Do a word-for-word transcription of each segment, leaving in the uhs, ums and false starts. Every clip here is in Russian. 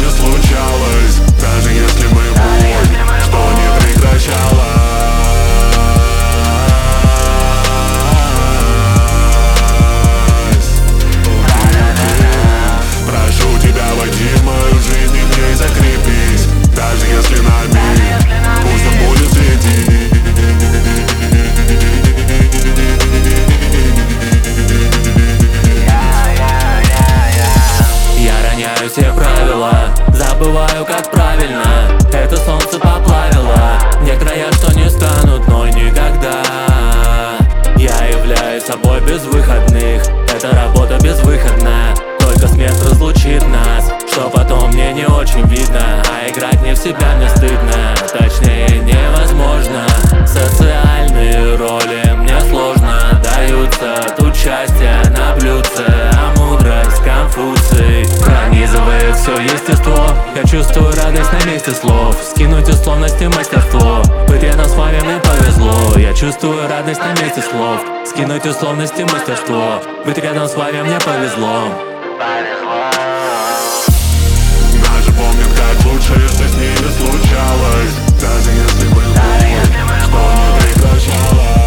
ними случалось, даже если мы боль, что не прекращалось. Прошу тебя, войди в мою жизнь и в ней закрепись, даже если на миг, пусть он будет светить. Я роняю все правила, забываю, как правильно. Это солнце поплавило мне края, что не станут, но никогда. Я являюсь собой без выходных, это работа безвыходная. Только смерть разлучит нас, что потом мне не очень видно. А играть не в себя мне стыдно, точнее невозможно. Социальные роли мне сложно даются, тут счастье на блюдце, а мудрость Конфуций пронизывает все естество. Я чувствую радость на месте слов, скинуть условности мастерство. Быть рядом с вами мне повезло. Я чувствую радость на месте слов, скинуть условности мастерство. Быть рядом с вами мне повезло. Даже помнят, как лучшее, что с ними случалось, даже если мы боль, что не прекращалось.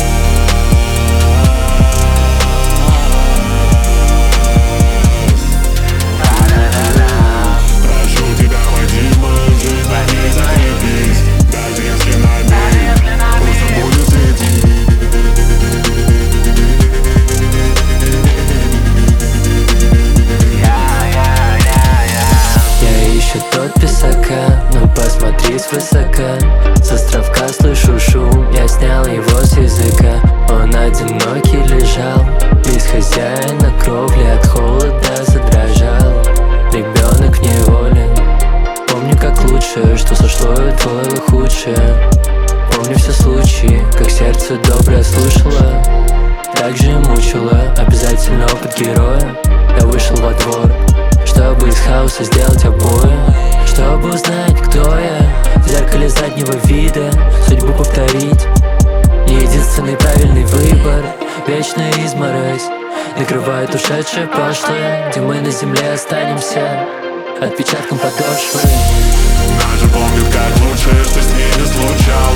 Прошу тебя, войди в мою жизнь, в ней закрепись, даже если на миг, пусть он будет светить. Тот писака, ну посмотри свысока. С островка слышу шум, я снял его с языка. Он одинокий лежал, без хозяина кровли, от холода задрожал. Ребенок в неволе. Помню, как лучше, что сошло и твое худшее. Помню все случаи, как сердце доброе слушало, так же мучило, обязательно опыт героя. Я вышел во двор, чтобы из хаоса сделать обои, чтобы узнать, кто я. В зеркале заднего вида судьбу повторить. Единственный правильный выбор, вечная изморозь накрывает ушедшее прошлое, где мы на земле останемся отпечатком подошвы. Даже помнят, как лучшее, что с ними случалось.